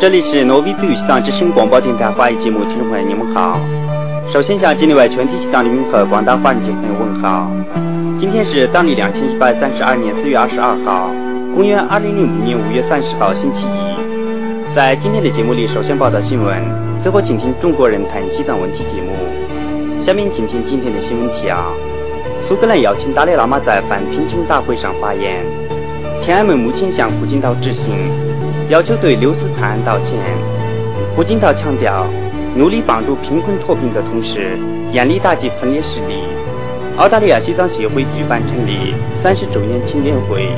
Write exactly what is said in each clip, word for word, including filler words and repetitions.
这里是挪威自由西藏之声广播电台华语节目，听众朋友你们好。首先向境内外全体西藏人民和广大华人朋友问好。今天是当地两千一百三十二年四月二十二号，公元二零零五年五月三十号星期一。在今天的节目里，首先报道新闻，最后请听中国人谈西藏问题节目。下面请听今天的新闻提要。苏格兰邀请达赖喇嘛在反贫穷大会上发言。天安门目前向胡锦涛致信，要求对六四惨案道歉。胡锦涛强调，努力帮助贫困脱贫的同时，严厉打击分裂势力。澳大利亚西藏协会举办成立三十周年庆典会。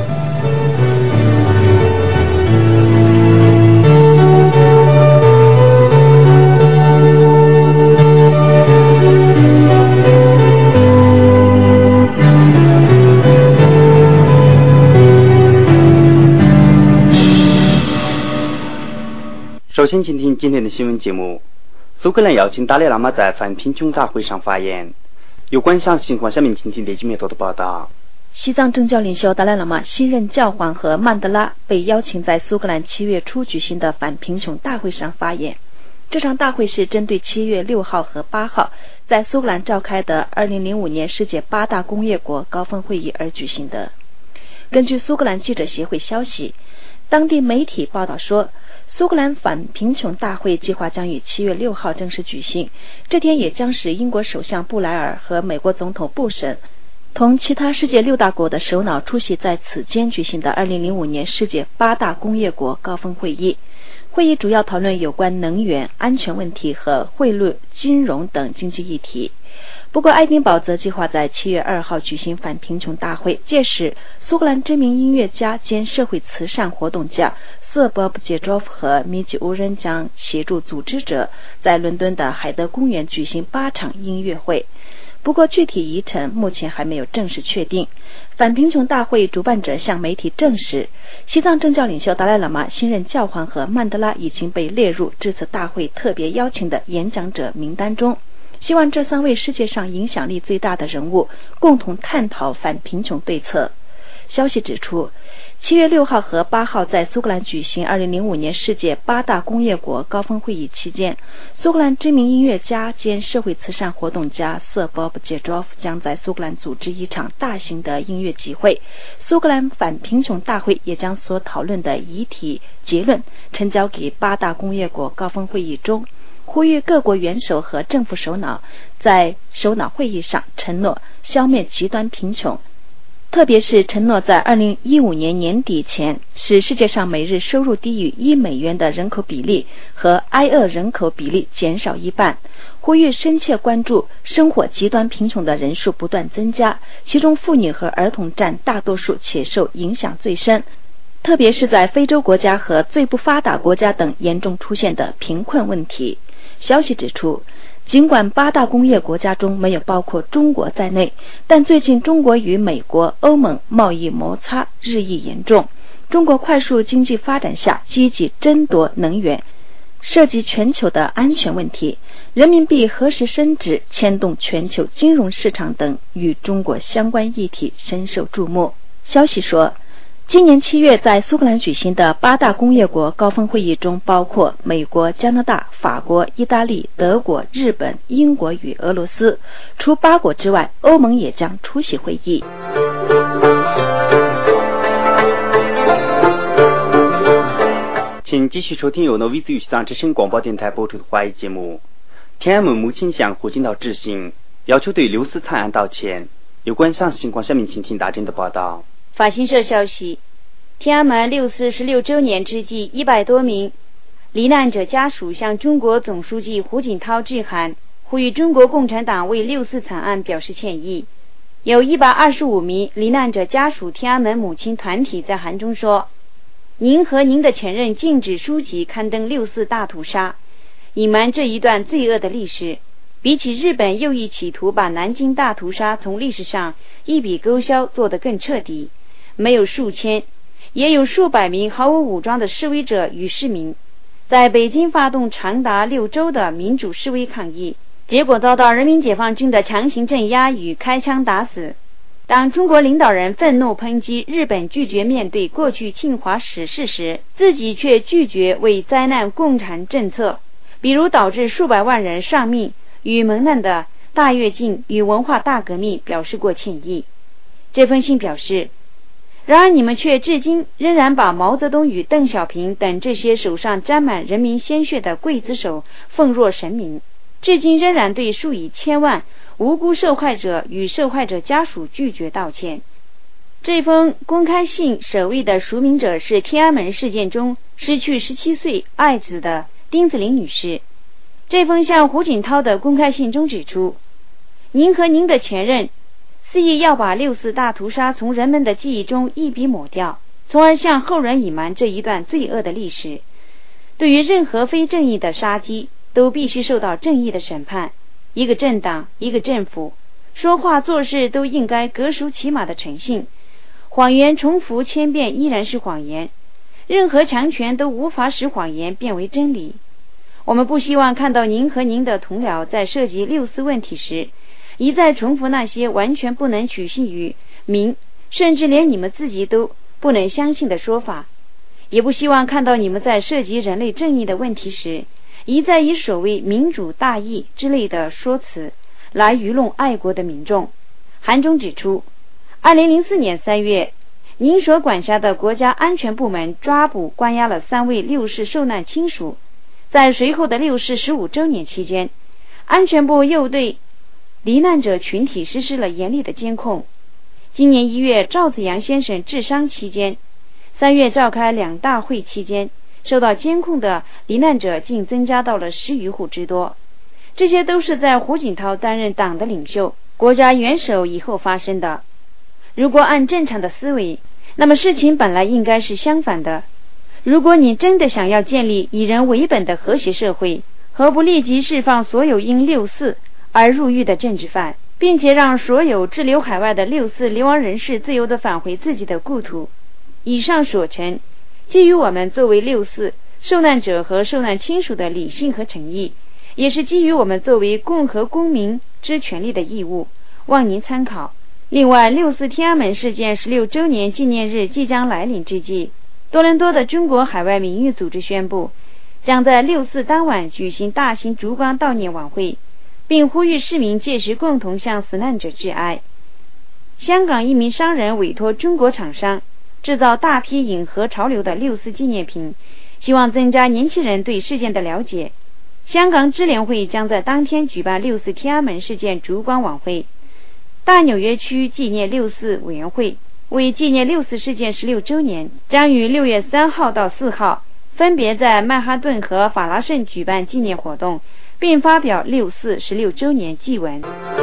首先请听今天的新闻节目。苏格兰邀请达赖喇嘛在反贫穷大会上发言。有关详细情况，下面请听雷吉梅多的报道。 西藏政教领袖达赖喇嘛、新任教皇和曼德拉被邀请在苏格兰七月初举行的反贫穷大会上发言。这场大会是针对七月六号和八号在苏格兰召开的二零零五年世界八大工业国高峰会议而举行的。根据苏格兰记者协会消息，当地媒体报道说，苏格兰反贫穷大会计划将于七月六号正式举行，这天也将是英国首相布莱尔和美国总统布什同其他世界六大国的首脑出席在此间举行的二零零五年世界八大工业国高峰会议。会议主要讨论有关能源安全问题和汇率、金融等经济议题。不过爱丁堡则计划在七月二号举行反贫穷大会，届时苏格兰知名音乐家兼社会慈善活动家瑟波布杰卓夫和米吉乌人将协助组织者在伦敦的海德公园举行八场音乐会。不过具体议程目前还没有正式确定。反贫穷大会主办者向媒体证实，西藏政教领袖达赖喇嘛、新任教皇和曼德拉已经被列入这次大会特别邀请的演讲者名单中，希望这三位世界上影响力最大的人物共同探讨反贫穷对策。消息指出，七月六号和八号在苏格兰举行二零零五年世界八大工业国高峰会议期间，苏格兰知名音乐家兼社会慈善活动家瑟波布杰卓夫将在苏格兰组织一场大型的音乐集会。苏格兰反贫穷大会也将所讨论的议题结论呈交给八大工业国高峰会议中，呼吁各国元首和政府首脑在首脑会议上承诺消灭极端贫穷，特别是承诺在二零一五年年底前使世界上每日收入低于一美元的人口比例和挨饿人口比例减少一半，呼吁深切关注生活极端贫穷的人数不断增加，其中妇女和儿童占大多数且受影响最深，特别是在非洲国家和最不发达国家等严重出现的贫困问题。消息指出，尽管八大工业国家中没有包括中国在内，但最近中国与美国、欧盟贸易摩擦日益严重。中国快速经济发展下积极争夺能源，涉及全球的安全问题，人民币何时升值牵动全球金融市场等与中国相关议题深受注目。消息说，今年七月在苏格兰举行的八大工业国高峰会议中，包括美国、加拿大、法国、意大利、德国、日本、英国与俄罗斯。除八国之外，欧盟也将出席会议。 请继续收听由挪威自由西藏之声广播电台播出的华语节目。天安门母亲向胡锦涛致信，要求对六四惨案道歉。有关详细情况，下面请听大真的报道。 法新社消息，天安门六四十六周年之际，一百多名罹难者家属向中国总书记胡锦涛致函，呼吁中国共产党为六四惨案表示歉意。有一百二十五名罹难者家属天安门母亲团体在函中说，您和您的前任禁止书籍刊登六四大屠杀，隐瞒这一段罪恶的历史，比起日本右翼企图把南京大屠杀从历史上一笔勾销做得更彻底。没有数千，也有数百名毫无武装的示威者与市民在北京发动长达六周的民主示威抗议，结果遭到人民解放军的强行镇压与开枪打死。 当中国领导人愤怒抨击日本拒绝面对过去侵华史事时，自己却拒绝为灾难共产政策，比如导致数百万人丧命与蒙难的大跃进与文化大革命表示过歉意。这封信表示，然而你们却至今仍然把毛泽东与邓小平等这些手上沾满人民鲜血的刽子手奉若神明，至今仍然对数以千万无辜受害者与受害者家属拒绝道歉。这封公开信首位的署名者是天安门事件中失去十七岁爱子的丁子霖女士。这封向胡锦涛的公开信中指出，您和您的前任肆意要把六四大屠杀从人们的记忆中一笔抹掉，从而向后人隐瞒这一段罪恶的历史。对于任何非正义的杀机，都必须受到正义的审判。一个政党，一个政府，说话做事都应该格数起码的诚信。谎言重复千遍依然是谎言，任何强权都无法使谎言变为真理。我们不希望看到您和您的同僚在涉及六四问题时一再重复那些完全不能取信于民，甚至连你们自己都不能相信的说法，也不希望看到你们在涉及人类正义的问题时一再以所谓民主大义之类的说辞来愚弄爱国的民众。函中指出，二零零四年三月，您所管辖的国家安全部门抓捕关押了三位六四受难亲属。在随后的六四十五周年期间，安全部又对罹难者群体实施了严厉的监控。今年一月赵紫阳先生治伤期间，三月召开两大会期间，受到监控的罹难者竟增加到了十余户之多。这些都是在胡锦涛担任党的领袖、国家元首以后发生的。如果按正常的思维，那么事情本来应该是相反的。如果你真的想要建立以人为本的和谐社会，何不立即释放所有因六四而入狱的政治犯，并且让所有滞留海外的六四流亡人士自由地返回自己的故土。以上所陈，基于我们作为六四受难者和受难亲属的理性和诚意，也是基于我们作为共和公民之权利的义务，望您参考。另外，六四天安门事件十六周年纪念日即将来临之际，多伦多的中国海外民誉组织宣布，将在六四当晚举行大型烛光悼念晚会，并呼吁市民届时共同向死难者致哀。香港一名商人委托中国厂商制造大批迎合潮流的六四纪念品，希望增加年轻人对事件的了解。香港支联会将在当天举办六四天安门事件烛光晚会。大纽约区纪念六四委员会为纪念六四事件十六周年，将于六月三号到四号分别在曼哈顿和法拉盛举办纪念活动，并发表六四十六周年祭文。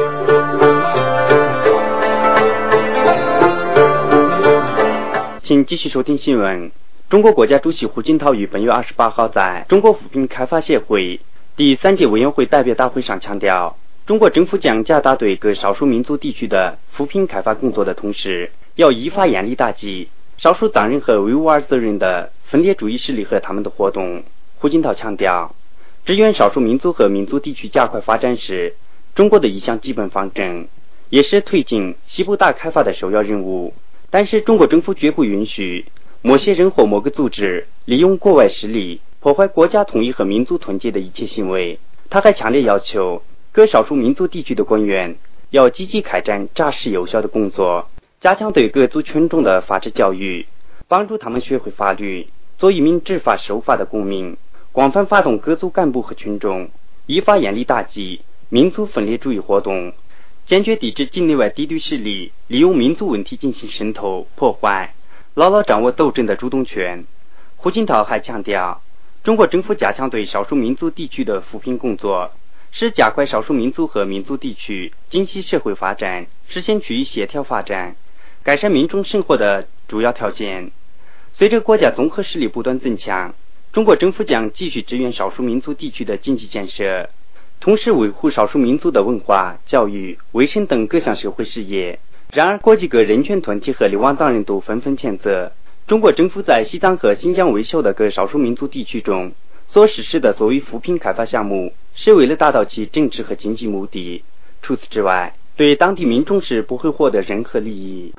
请继续收听新闻。中国国家主席胡锦涛于本月二十八号在中国扶贫开发协会第三届委员会代表大会上强调，中国政府将加大对各少数民族地区的扶贫开发工作的同时，要依法严厉打击少数藏人和维吾尔族人的分裂主义势力和他们的活动。胡锦涛强调，支援少数民族和民族地区加快发展是中国的一项基本方针，也是推进西部大开发的首要任务。但是中国政府绝不允许某些人或某个组织利用国外势力破坏国家统一和民族团结的一切行为。他还强烈要求各少数民族地区的官员要积极开展扎实有效的工作，加强对各族群众的法治教育，帮助他们学会法律，做一名执法守法的公民，广泛发动各族干部和群众，依法严厉打击民族分裂主义活动，坚决抵制境内外敌对势力利用民族问题进行渗透破坏，牢牢掌握斗争的主动权。胡锦涛还强调，中国政府加强对少数民族地区的扶贫工作，是加快少数民族和民族地区经济社会发展，实现区域协调发展，改善民众生活的主要条件。随着国家综合实力不断增强，中国政府将继续支援少数民族地区的经济建设，同时维护少数民族的文化、教育、卫生等各项社会事业。然而，国际各人权团体和流亡党人都纷纷谴责中国政府在西藏和新疆维修的各少数民族地区中所实施的所谓扶贫开发项目，是为了达到其政治和经济目的。除此之外， 对当地民众是不会获得任何利益。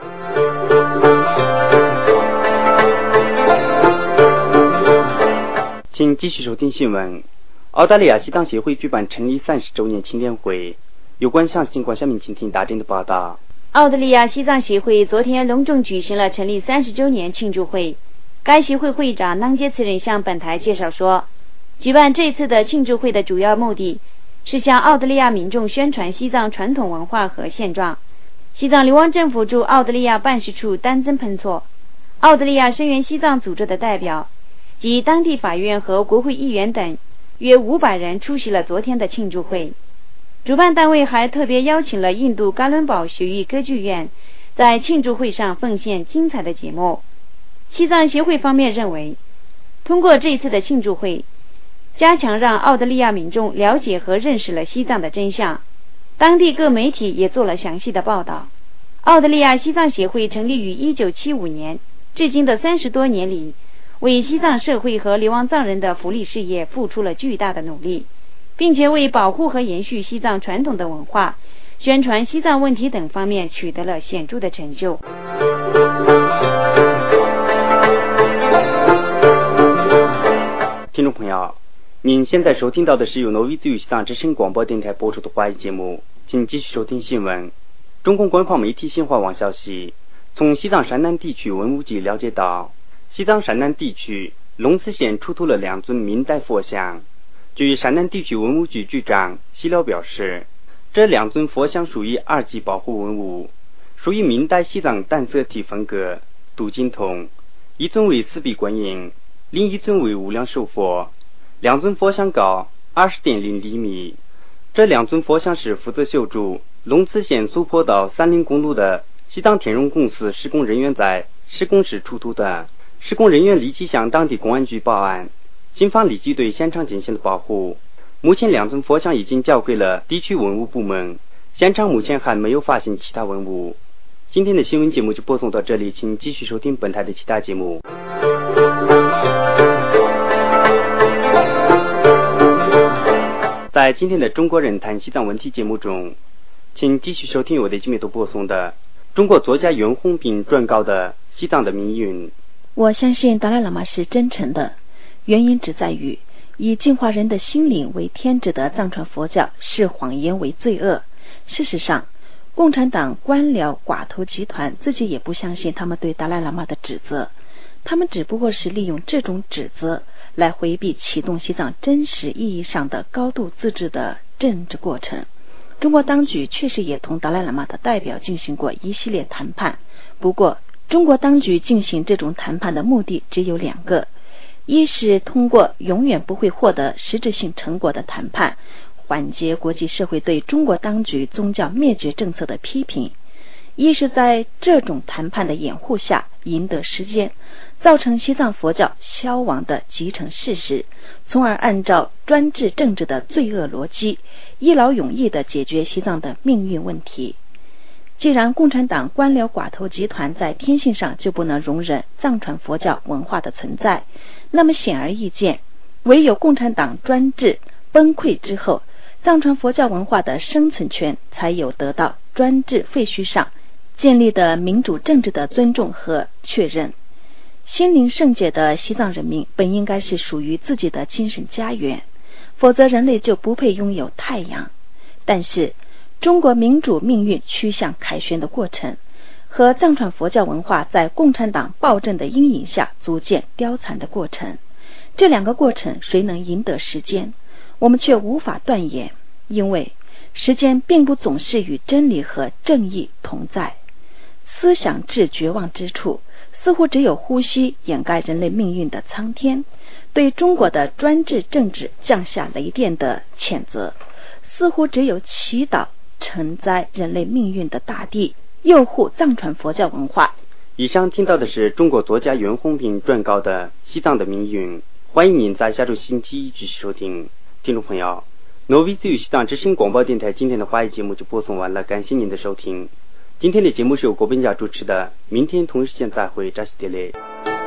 请继续收听新闻。澳大利亚西藏协会举办成立三十周年庆典会，有关详情况下面请听大真的报道。 澳大利亚西藏协会昨天隆重举行了成立三十周年庆祝会。该协会会长囊杰次仁向本台介绍说，举办这次的庆祝会的主要目的是向澳大利亚民众宣传西藏传统文化和现状。西藏流亡政府驻澳大利亚办事处丹增彭措、澳大利亚声援西藏组织的代表及当地法院和国会议员等约五百人出席了昨天的庆祝会。主办单位还特别邀请了印度嘎伦堡学艺歌剧院在庆祝会上奉献精彩的节目。西藏协会方面认为，通过这次的庆祝会，加强让澳大利亚民众了解和认识了西藏的真相。当地各媒体也做了详细的报道。澳大利亚西藏协会成立于一九七五年，至今的三十多年里，为西藏社会和流亡藏人的福利事业付出了巨大的努力，并且为保护和延续西藏传统的文化、宣传西藏问题等方面取得了显著的成就。 听众朋友，您现在收听到的是由挪威自由西藏之声广播电台播出的华语节目，请继续收听新闻。中共官方媒体新华网消息，从西藏山南地区文物局了解到，西藏山南地区龙慈县出土了两尊明代佛像。据山南地区文物局局长西辽表示，这两尊佛像属于二级保护文物，属于明代西藏淡色体风格镀金铜，一尊为四臂观音，另一尊为无量寿佛，两尊佛像高 二十点零厘米。这两尊佛像是负责修筑龙慈县苏坡到三林公路的西藏天荣公司施工人员在施工时出土的。施工人员立即向当地公安局报案，警方立即对现场进行了保护。目前两尊佛像已经交给了地区文物部门，现场目前还没有发现其他文物。今天的新闻节目就播送到这里，请继续收听本台的其他节目。在今天的中国人谈西藏问题节目中，请继续收听我的节目都播送的中国作家袁弘斌撰稿的西藏的命运。 我相信达赖喇嘛是真诚的，原因只在于以净化人的心灵为天职的藏传佛教视谎言为罪恶。事实上，共产党官僚寡头集团自己也不相信他们对达赖喇嘛的指责，他们只不过是利用这种指责来回避启动西藏真实意义上的高度自治的政治过程。中国当局确实也同达赖喇嘛的代表进行过一系列谈判，不过中国当局进行这种谈判的目的只有两个，一是通过永远不会获得实质性成果的谈判缓解国际社会对中国当局宗教灭绝政策的批评，一是在这种谈判的掩护下赢得时间，造成西藏佛教消亡的既成事实，从而按照专制政治的罪恶逻辑一劳永逸地解决西藏的命运问题。既然共产党官僚寡头集团在天性上就不能容忍藏传佛教文化的存在，那么显而易见，唯有共产党专制崩溃之后，藏传佛教文化的生存权才有得到专制废墟上建立的民主政治的尊重和确认。心灵圣洁的西藏人民本应该是属于自己的精神家园，否则人类就不配拥有太阳。但是中国民主命运趋向凯旋的过程和藏传佛教文化在共产党暴政的阴影下逐渐凋残的过程，这两个过程谁能赢得时间，我们却无法断言，因为时间并不总是与真理和正义同在。思想至绝望之处，似乎只有呼吸掩盖人类命运的苍天，对中国的专制政治降下雷电的谴责，似乎只有祈祷承载人类命运的大地佑护藏传佛教文化。 以上听到的是中国作家袁弘斌撰稿的《西藏的命运》，欢迎您在下周星期一继续收听。听众朋友，挪威自由西藏之声广播电台今天的华语节目就播送完了，感谢您的收听。今天的节目是由郭本家主持的，明天同一时间再会，扎西德勒。